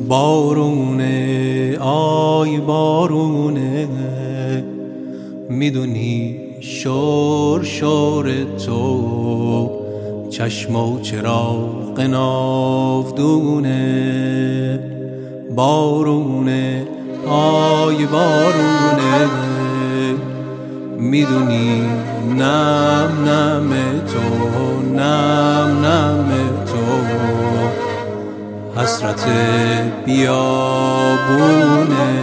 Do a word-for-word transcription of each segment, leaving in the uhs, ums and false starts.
بارونه آی بارونه، میدونی شور شور تو چشم و چراغ ناودونه. بارونه آی بارونه، میدونی نم نم تو نم نم تو حسرت بیابونه.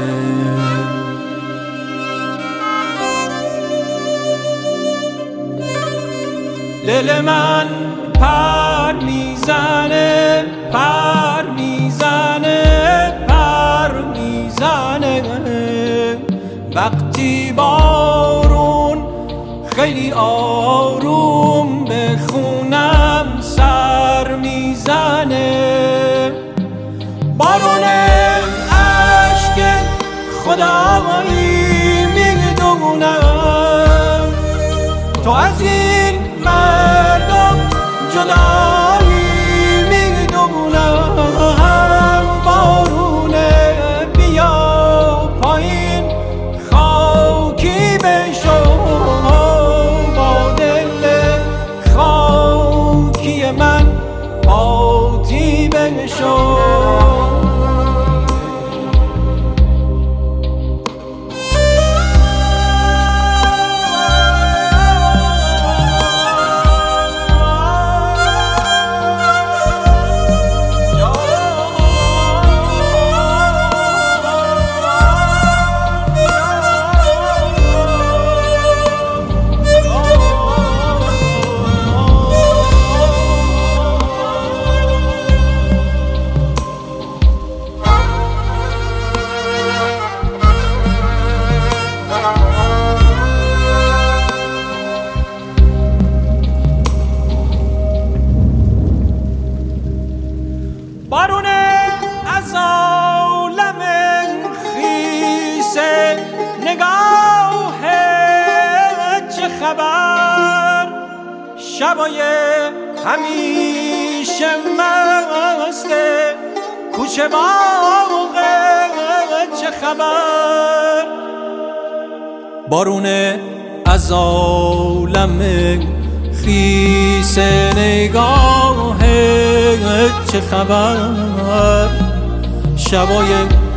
دل من پر میزنه پر میزنه پر میزنه وقتی بارون خیلی آروم به خونم سر میزنه. بارون عشق خدایی میدونم تو از این مردم جدایی میدونم. بارونه بیا پایین خاکی بشو با دل خاکی من پاتی بشو. بارون از عالم خیسه نگاه چه خبر، شبای همیشه مسته کوچه باغ چه خبر. بارون از عالم خیسه نگاه چه خبر، شبای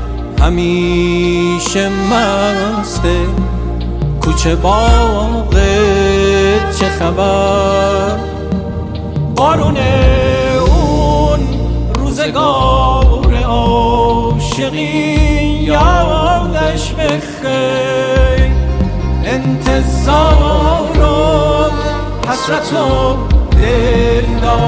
همیشه مسته کوچه باغ چه خبر. بارون اون روزگار عاشقی یادش بخیر، انتظار و حسرت و دل